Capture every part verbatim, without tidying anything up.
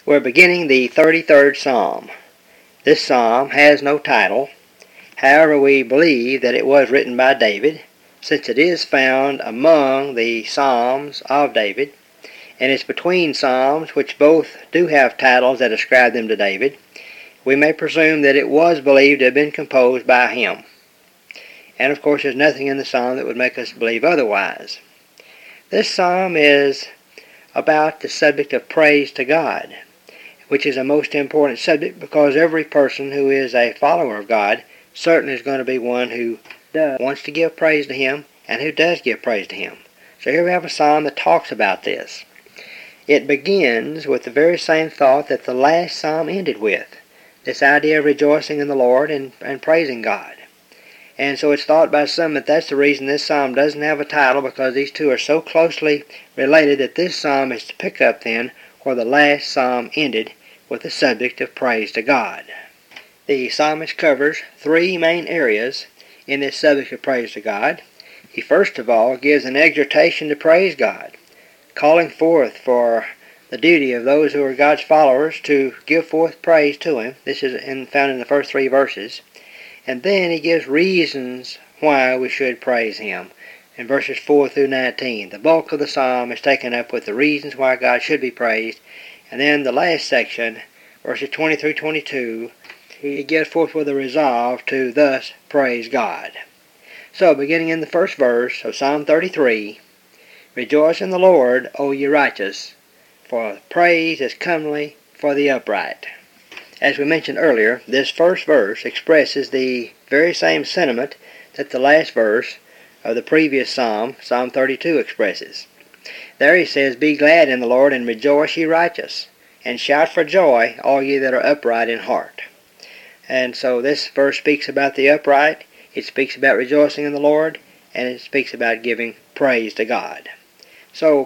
We're beginning the thirty-third Psalm. This psalm has no title. However, we believe that it was written by David, since it is found among the Psalms of David, and it's between psalms which both do have titles that ascribe them to David. We may presume that it was believed to have been composed by him. And of course, there's nothing in the psalm that would make us believe otherwise. This psalm is about the subject of praise to God, which is a most important subject because every person who is a follower of God certainly is going to be one who does, wants to give praise to Him and who does give praise to Him. So here we have a psalm that talks about this. It begins with the very same thought that the last psalm ended with, this idea of rejoicing in the Lord and, and praising God. And so it's thought by some that that's the reason this psalm doesn't have a title, because these two are so closely related that this psalm is to pick up then where the last psalm ended, with the subject of praise to God. The psalmist covers three main areas in this subject of praise to God. He first of all gives an exhortation to praise God, calling forth for the duty of those who are God's followers to give forth praise to Him. This is in, found in the first three verses. And then he gives reasons why we should praise Him in verses four through nineteen. The bulk of the psalm is taken up with the reasons why God should be praised. And then the last section, verses twenty through twenty-two, he gives forth with a resolve to thus praise God. So, beginning in the first verse of Psalm thirty-three, Rejoice in the Lord, O ye righteous, for praise is comely for the upright. As we mentioned earlier, this first verse expresses the very same sentiment that the last verse of the previous psalm, Psalm thirty-two, expresses. There he says, Be glad in the Lord, and rejoice ye righteous, and shout for joy, all ye that are upright in heart. And so this verse speaks about the upright, it speaks about rejoicing in the Lord, and it speaks about giving praise to God. So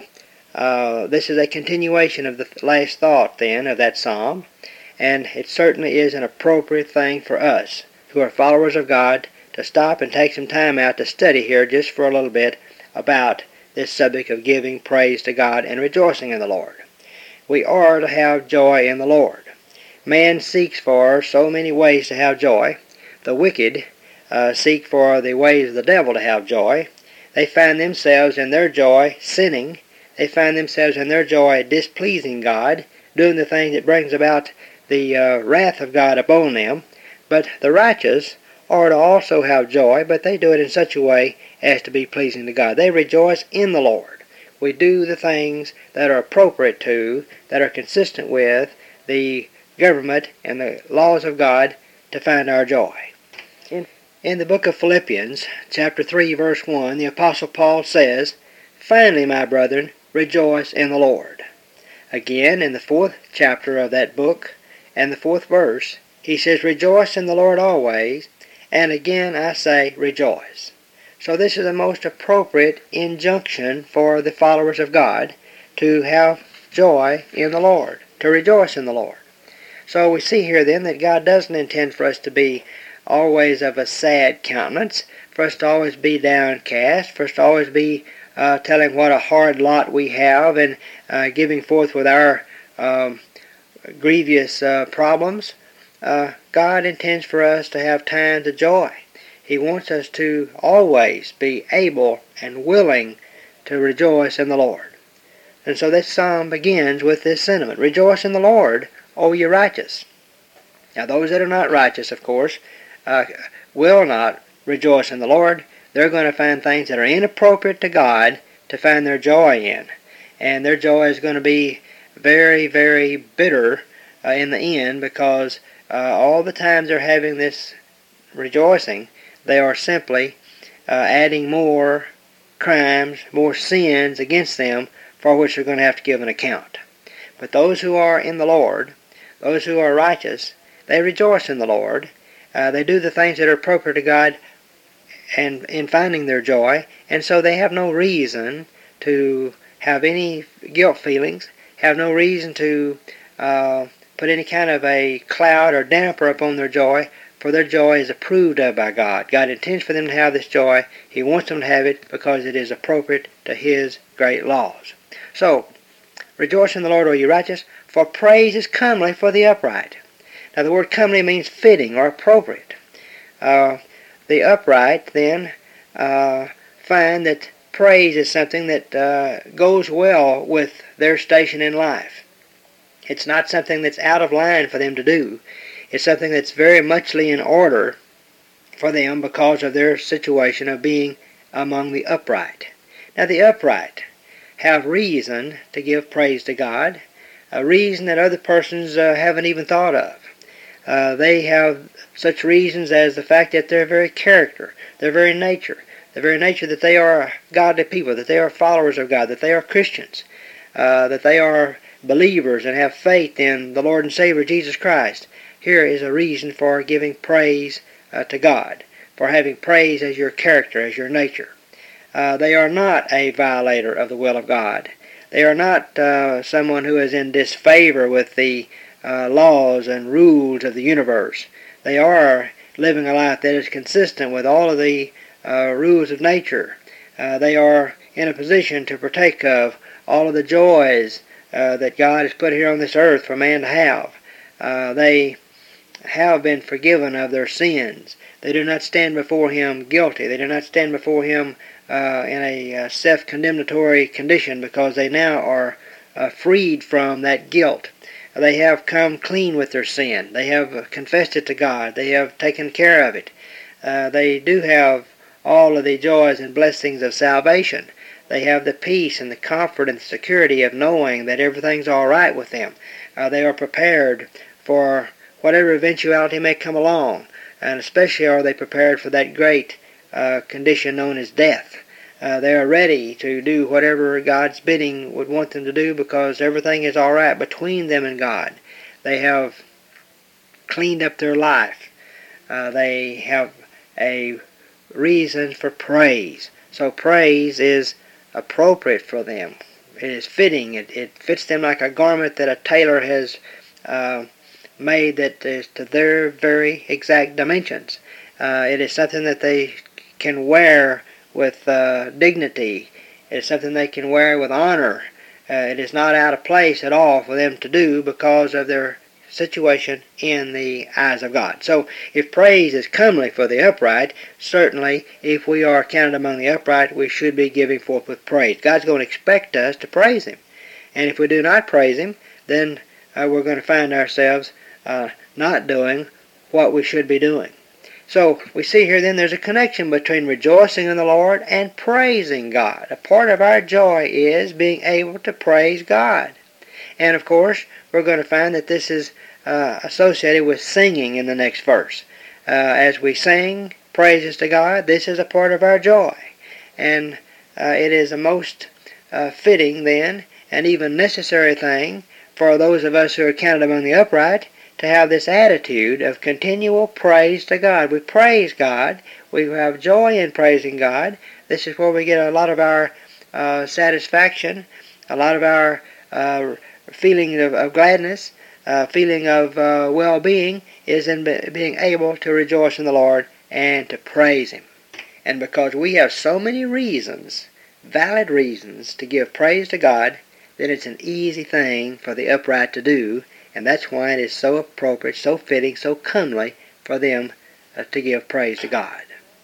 uh, this is a continuation of the last thought then of that psalm, and it certainly is an appropriate thing for us who are followers of God to stop and take some time out to study here just for a little bit about this subject of giving praise to God and rejoicing in the Lord. We are to have joy in the Lord. Man seeks for so many ways to have joy. The wicked uh, seek for the ways of the devil to have joy. They find themselves in their joy sinning. They find themselves in their joy displeasing God, doing the thing that brings about the uh, wrath of God upon them. But the righteous are to also have joy, but they do it in such a way as to be pleasing to God. They rejoice in the Lord. We do the things that are appropriate to, that are consistent with the government and the laws of God to find our joy. In, in the book of Philippians, chapter three, verse one, the Apostle Paul says, Finally, my brethren, rejoice in the Lord. Again, in the fourth chapter of that book, and the fourth verse, he says, Rejoice in the Lord always, and again I say, rejoice. So this is the most appropriate injunction for the followers of God to have joy in the Lord, to rejoice in the Lord. So we see here then that God doesn't intend for us to be always of a sad countenance, for us to always be downcast, for us to always be uh, telling what a hard lot we have and uh, giving forth with our um, grievous uh, problems. Uh, God intends for us to have times of joy. He wants us to always be able and willing to rejoice in the Lord. And so this psalm begins with this sentiment, Rejoice in the Lord, O ye righteous. Now those that are not righteous, of course, uh, will not rejoice in the Lord. They're going to find things that are inappropriate to God to find their joy in. And their joy is going to be very, very bitter uh, in the end, because uh, all the times they're having this rejoicing, they are simply uh, adding more crimes, more sins against them, for which they're going to have to give an account. But those who are in the Lord, those who are righteous, they rejoice in the Lord. Uh, they do the things that are appropriate to God and in finding their joy, and so they have no reason to have any guilt feelings, have no reason to uh, put any kind of a cloud or damper upon their joy, for their joy is approved of by God. God intends for them to have this joy. He wants them to have it because it is appropriate to His great laws. So, Rejoice in the Lord, O ye righteous, for praise is comely for the upright. Now the word comely means fitting or appropriate. Uh, the upright then uh, find that praise is something that uh, goes well with their station in life. It's not something that's out of line for them to do. It's something that's very muchly in order for them because of their situation of being among the upright. Now the upright have reason to give praise to God, a reason that other persons uh, haven't even thought of. Uh, they have such reasons as the fact that their very character, their very nature, the very nature that they are godly people, that they are followers of God, that they are Christians, uh, that they are believers and have faith in the Lord and Savior Jesus Christ. Here is a reason for giving praise uh, to God, for having praise as your character, as your nature. Uh, they are not a violator of the will of God. They are not uh, someone who is in disfavor with the uh, laws and rules of the universe. They are living a life that is consistent with all of the uh, rules of nature. Uh, they are in a position to partake of all of the joys uh, that God has put here on this earth for man to have. Uh, they have been forgiven of their sins. They do not stand before Him guilty. They do not stand before Him uh, in a uh, self-condemnatory condition because they now are uh, freed from that guilt. They have come clean with their sin. They have confessed it to God. They have taken care of it. Uh, they do have all of the joys and blessings of salvation. They have the peace and the comfort and the security of knowing that everything's all right with them. Uh, they are prepared for whatever eventuality may come along, and especially are they prepared for that great uh, condition known as death. Uh, they are ready to do whatever God's bidding would want them to do because everything is all right between them and God. They have cleaned up their life. Uh, they have a reason for praise. So praise is appropriate for them. It is fitting. It, it fits them like a garment that a tailor has uh, made that is to their very exact dimensions. Uh, it is something that they can wear with uh, dignity. It is something they can wear with honor. Uh, it is not out of place at all for them to do because of their situation in the eyes of God. So if praise is comely for the upright, certainly if we are counted among the upright, we should be giving forth with praise. God's going to expect us to praise Him. And if we do not praise Him, then uh, we're going to find ourselves uh, not doing what we should be doing. So we see here then there's a connection between rejoicing in the Lord and praising God. A part of our joy is being able to praise God. And of course, we're going to find that this is uh, associated with singing in the next verse. Uh, as we sing praises to God, this is a part of our joy. And uh, it is a most uh, fitting then and even necessary thing for those of us who are counted among the upright to have this attitude of continual praise to God. We praise God. We have joy in praising God. This is where we get a lot of our uh, satisfaction, a lot of our uh, feeling of, of gladness, uh, feeling of uh, well-being is in be- being able to rejoice in the Lord and to praise Him. And because we have so many reasons, valid reasons, to give praise to God, then it's an easy thing for the upright to do. And that's why it is so appropriate, so fitting, so comely for them uh, to give praise to God.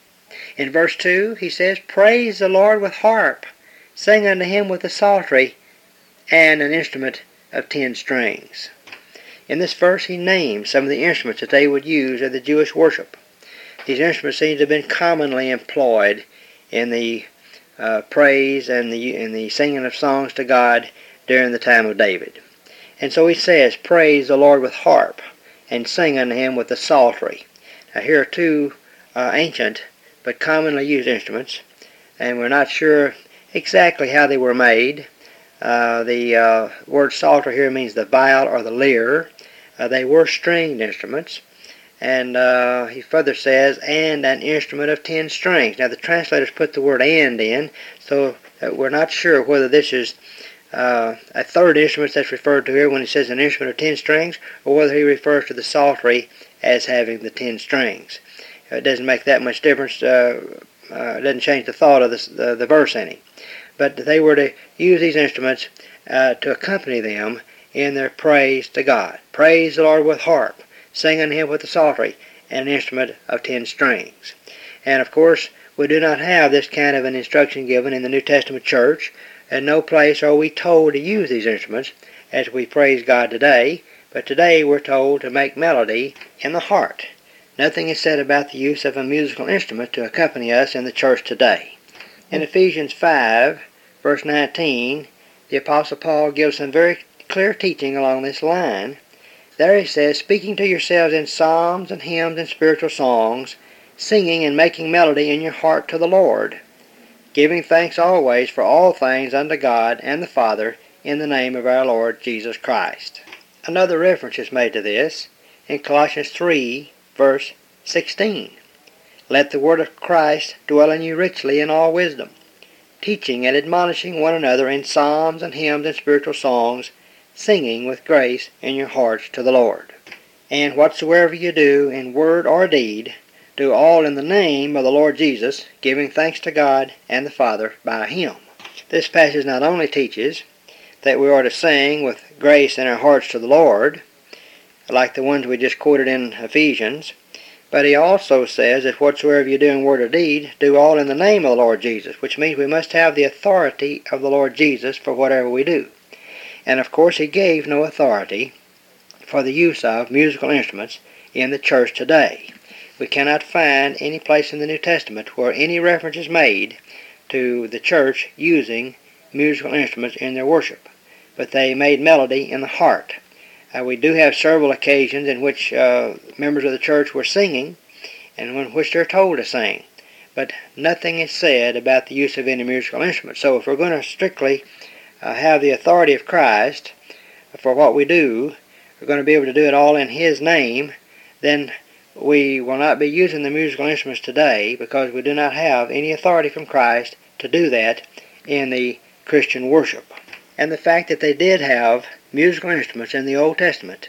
In verse two, he says, Praise the Lord with harp, sing unto Him with a psaltery, and an instrument of ten strings. In this verse, he names some of the instruments that they would use in the Jewish worship. These instruments seem to have been commonly employed in the uh, praise and the, in the singing of songs to God during the time of David. And so he says, Praise the Lord with harp, and sing unto Him with the psaltery. Now here are two uh, ancient but commonly used instruments, and we're not sure exactly how they were made. Uh, the uh, word psaltery here means the viol or the lyre. Uh, they were stringed instruments. And uh, he further says, and an instrument of ten strings. Now the translators put the word and in, so that we're not sure whether this is Uh, a third instrument that's referred to here when he says an instrument of ten strings, or whether he refers to the psaltery as having the ten strings. Uh, it doesn't make that much difference. Uh, uh, it doesn't change the thought of this, the, the verse any. But they were to use these instruments uh, to accompany them in their praise to God. Praise the Lord with harp, sing unto him with the psaltery, and an instrument of ten strings. And of course, we do not have this kind of an instruction given in the New Testament church. In no place are we told to use these instruments as we praise God today, but today we're told to make melody in the heart. Nothing is said about the use of a musical instrument to accompany us in the church today. In Ephesians five, verse nineteen, the Apostle Paul gives some very clear teaching along this line. There he says, speaking to yourselves in psalms and hymns and spiritual songs, singing and making melody in your heart to the Lord, giving thanks always for all things unto God and the Father in the name of our Lord Jesus Christ. Another reference is made to this in Colossians three, verse sixteen. Let the word of Christ dwell in you richly in all wisdom, teaching and admonishing one another in psalms and hymns and spiritual songs, singing with grace in your hearts to the Lord. And whatsoever you do in word or deed, do all in the name of the Lord Jesus, giving thanks to God and the Father by him. This passage not only teaches that we are to sing with grace in our hearts to the Lord, like the ones we just quoted in Ephesians, but he also says that whatsoever you do in word or deed, do all in the name of the Lord Jesus, which means we must have the authority of the Lord Jesus for whatever we do. And of course he gave no authority for the use of musical instruments in the church today. We cannot find any place in the New Testament where any reference is made to the church using musical instruments in their worship, but they made melody in the heart. Uh, we do have several occasions in which uh, members of the church were singing, and in which they're told to sing, but nothing is said about the use of any musical instruments. So if we're going to strictly uh, have the authority of Christ for what we do, we're going to be able to do it all in his name, then we will not be using the musical instruments today because we do not have any authority from Christ to do that in the Christian worship. And the fact that they did have musical instruments in the Old Testament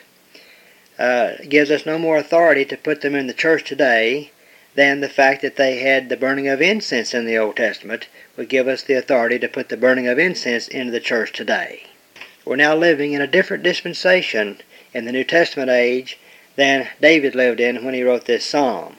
uh, gives us no more authority to put them in the church today than the fact that they had the burning of incense in the Old Testament would give us the authority to put the burning of incense into the church today. We're now living in a different dispensation in the New Testament age than David lived in when he wrote this psalm.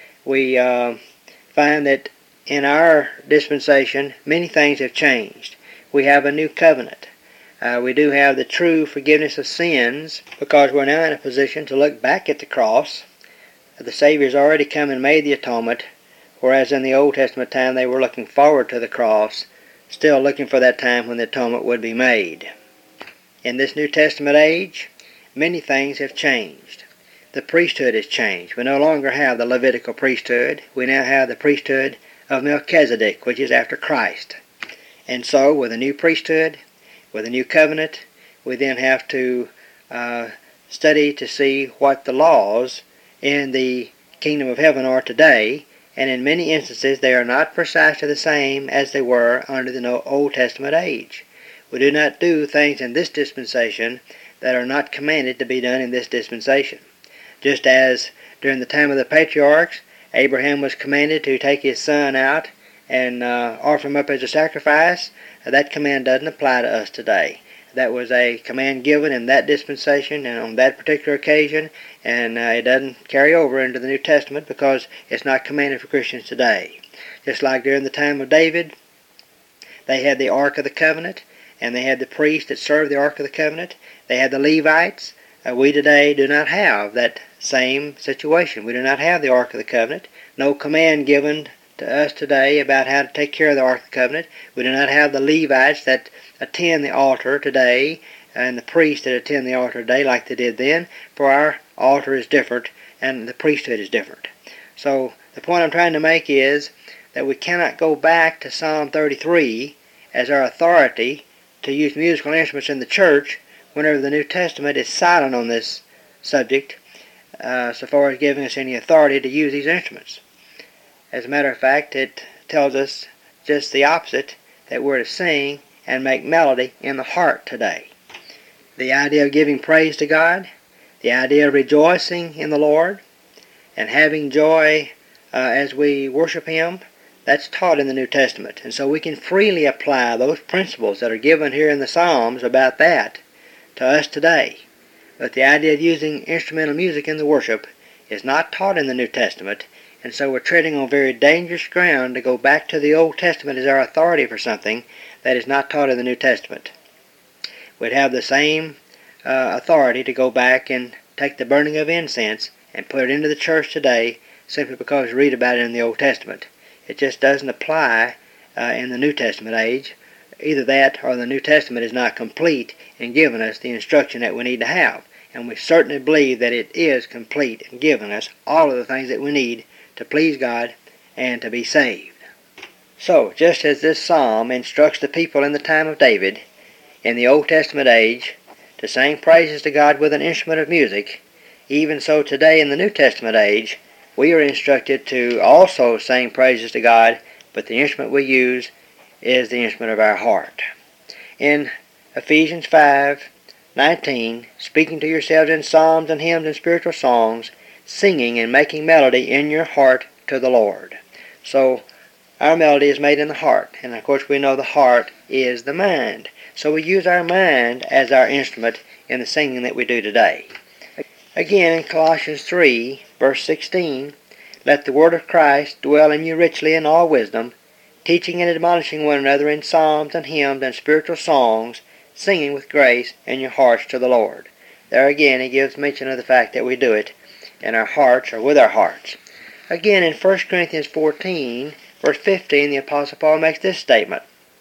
We uh, find that in our dispensation many things have changed. We have a new covenant. Uh, we do have the true forgiveness of sins because we're now in a position to look back at the cross. The Savior's already come and made the atonement, whereas in the Old Testament time they were looking forward to the cross, still looking for that time when the atonement would be made. In this New Testament age, many things have changed. The priesthood has changed. We no longer have the Levitical priesthood. We now have the priesthood of Melchizedek, which is after Christ. And so, with a new priesthood, with a new covenant, we then have to uh, study to see what the laws in the kingdom of heaven are today, and in many instances they are not precisely the same as they were under the Old Testament age. We do not do things in this dispensation that are not commanded to be done in this dispensation. Just as during the time of the patriarchs, Abraham was commanded to take his son out and uh, offer him up as a sacrifice, that command doesn't apply to us today. That was a command given in that dispensation and on that particular occasion, and uh, it doesn't carry over into the New Testament because it's not commanded for Christians today. Just like during the time of David, they had the Ark of the Covenant, and they had the priests that served the Ark of the Covenant. They had the Levites. Uh, we today do not have that same situation. We do not have the Ark of the Covenant. No command given to us today about how to take care of the Ark of the Covenant. We do not have the Levites that attend the altar today and the priests that attend the altar today like they did then, for our altar is different and the priesthood is different. So the point I'm trying to make is that we cannot go back to Psalm thirty-three as our authority to use musical instruments in the church whenever the New Testament is silent on this subject, uh, so far as giving us any authority to use these instruments. As a matter of fact, it tells us just the opposite, that we're to sing and make melody in the heart today. The idea of giving praise to God, the idea of rejoicing in the Lord, and having joy uh, as we worship Him, That's taught in the New Testament. And so we can freely apply those principles that are given here in the Psalms about that to us today. But the idea of using instrumental music in the worship is not taught in the New Testament, and so we're treading on very dangerous ground to go back to the Old Testament as our authority for something that is not taught in the New Testament. We'd have the same uh, authority to go back and take the burning of incense and put it into the church today simply because we read about it in the Old Testament. It just doesn't apply uh, in the New Testament age. Either that or the New Testament is not complete in giving us the instruction that we need to have. And we certainly believe that it is complete in giving us all of the things that we need to please God and to be saved. So, just as this psalm instructs the people in the time of David, in the Old Testament age, to sing praises to God with an instrument of music, even so today in the New Testament age, we are instructed to also sing praises to God, but the instrument we use is the instrument of our heart. In Ephesians five nineteen, speaking to yourselves in psalms and hymns and spiritual songs, singing and making melody in your heart to the Lord. So, our melody is made in the heart, and of course we know the heart is the mind. So we use our mind as our instrument in the singing that we do today. Again, in Colossians three, verse sixteen, let the word of Christ dwell in you richly in all wisdom, teaching and admonishing one another in psalms and hymns and spiritual songs, singing with grace in your hearts to the Lord. There again he gives mention of the fact that we do it in our hearts or with our hearts. Again, in First Corinthians fourteen, verse fifteen, the Apostle Paul makes this statement,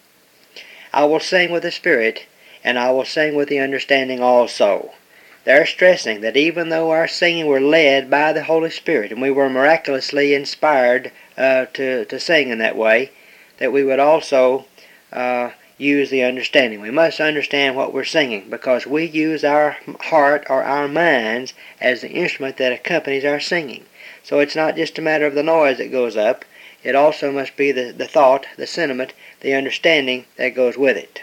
I will sing with the Spirit, and I will sing with the understanding also. They're stressing that even though our singing were led by the Holy Spirit, and we were miraculously inspired uh, to, to sing in that way, that we would also uh, use the understanding. We must understand what we're singing, because we use our heart or our minds as the instrument that accompanies our singing. So it's not just a matter of the noise that goes up, it also must be the, the thought, the sentiment, the understanding that goes with it.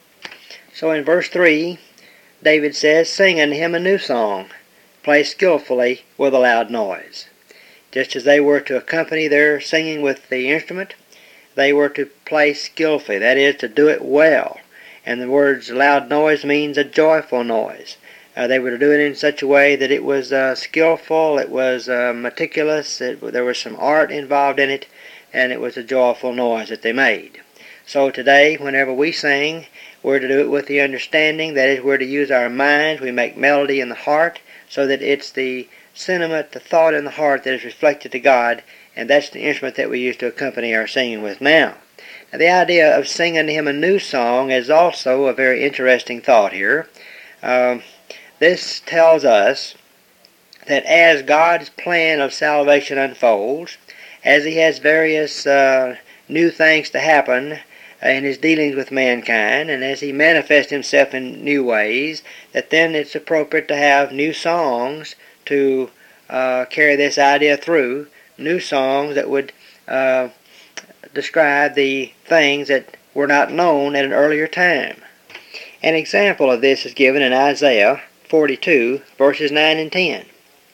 So in verse three, David says, sing unto him a new song, play skillfully with a loud noise. Just as they were to accompany their singing with the instrument, they were to play skillfully, that is, to do it well. And the words loud noise means a joyful noise. Uh, they were to do it in such a way that it was uh, skillful, it was uh, meticulous, it, there was some art involved in it, and it was a joyful noise that they made. So today, whenever we sing, we're to do it with the understanding, that is, we're to use our minds, we make melody in the heart, so that it's the sentiment, the thought in the heart that is reflected to God, and that's the instrument that we use to accompany our singing with now. Now the idea of singing to him a new song is also a very interesting thought here. Um, this tells us that as God's plan of salvation unfolds, as he has various uh, new things to happen in his dealings with mankind, and as he manifests himself in new ways, that then it's appropriate to have new songs to uh, carry this idea through, new songs that would uh, describe the things that were not known at an earlier time. An example of this is given in Isaiah forty-two, verses nine and ten.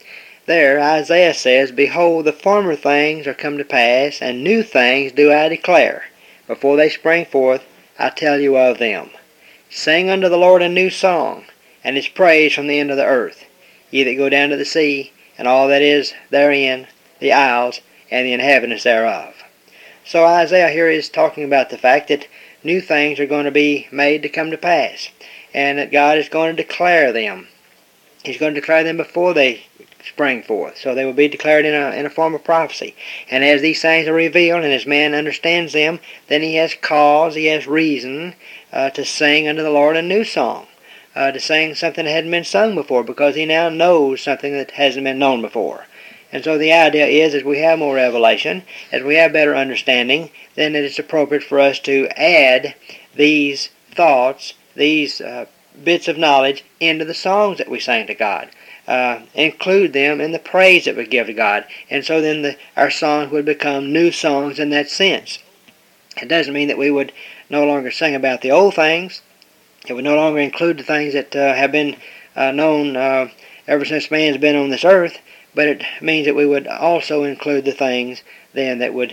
There Isaiah says, behold, the former things are come to pass, and new things do I declare. Before they spring forth, I tell you of them. Sing unto the Lord a new song, and his praise from the end of the earth. Ye that go down to the sea, and all that is therein, the isles, and the inhabitants thereof. So Isaiah here is talking about the fact that new things are going to be made to come to pass, and that God is going to declare them. He's going to declare them before they spring forth. So they will be declared in a, in a form of prophecy. And as these things are revealed, and as man understands them, then he has cause, he has reason uh, to sing unto the Lord a new song. Uh, to sing something that hadn't been sung before, because he now knows something that hasn't been known before. And so the idea is, as we have more revelation, as we have better understanding, then it is appropriate for us to add these thoughts, these uh, bits of knowledge into the songs that we sing to God. Uh, include them in the praise that we give to God. And so then the, our songs would become new songs in that sense. It doesn't mean that we would no longer sing about the old things. It would no longer include the things that uh, have been uh, known uh, ever since man's been on this earth, but it means that we would also include the things then that would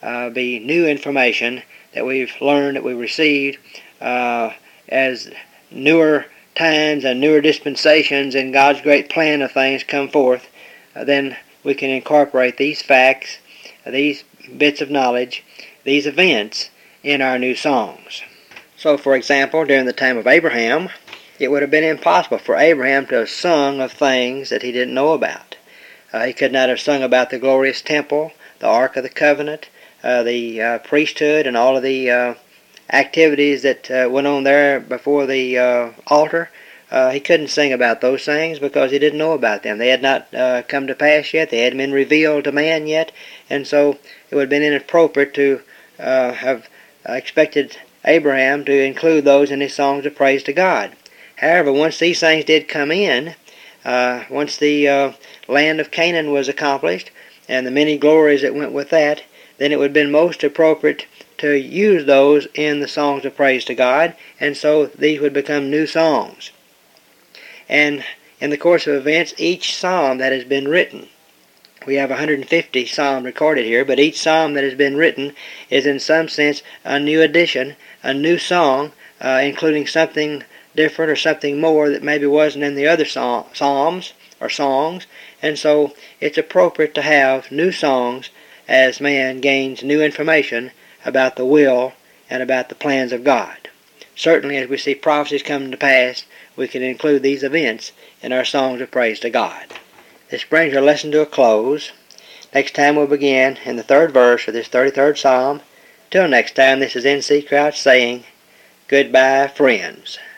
uh, be new information that we've learned, that we've received uh, as newer times and newer dispensations in God's great plan of things come forth. Uh, then we can incorporate these facts, uh, these bits of knowledge, these events in our new songs. So, for example, during the time of Abraham, it would have been impossible for Abraham to have sung of things that he didn't know about. Uh, he could not have sung about the glorious temple, the Ark of the Covenant, uh, the uh, priesthood, and all of the uh, activities that uh, went on there before the uh, altar. Uh, he couldn't sing about those things because he didn't know about them. They had not uh, come to pass yet. They hadn't been revealed to man yet. And so it would have been inappropriate to uh, have expected Abraham to include those in his songs of praise to God. However, once these things did come in, uh, once the uh, land of Canaan was accomplished, and the many glories that went with that, then it would have been most appropriate to use those in the songs of praise to God, and so these would become new songs. And in the course of events, each psalm that has been written, we have one hundred fifty psalms recorded here, but each psalm that has been written is in some sense a new addition, a new song, uh, including something different or something more that maybe wasn't in the other psalms or songs. And so it's appropriate to have new songs as man gains new information about the will and about the plans of God. Certainly, as we see prophecies coming to pass, we can include these events in our songs of praise to God. This brings our lesson to a close. Next time we'll begin in the third verse of this thirty-third Psalm. Till next time, this is N C Crouch saying, goodbye, friends.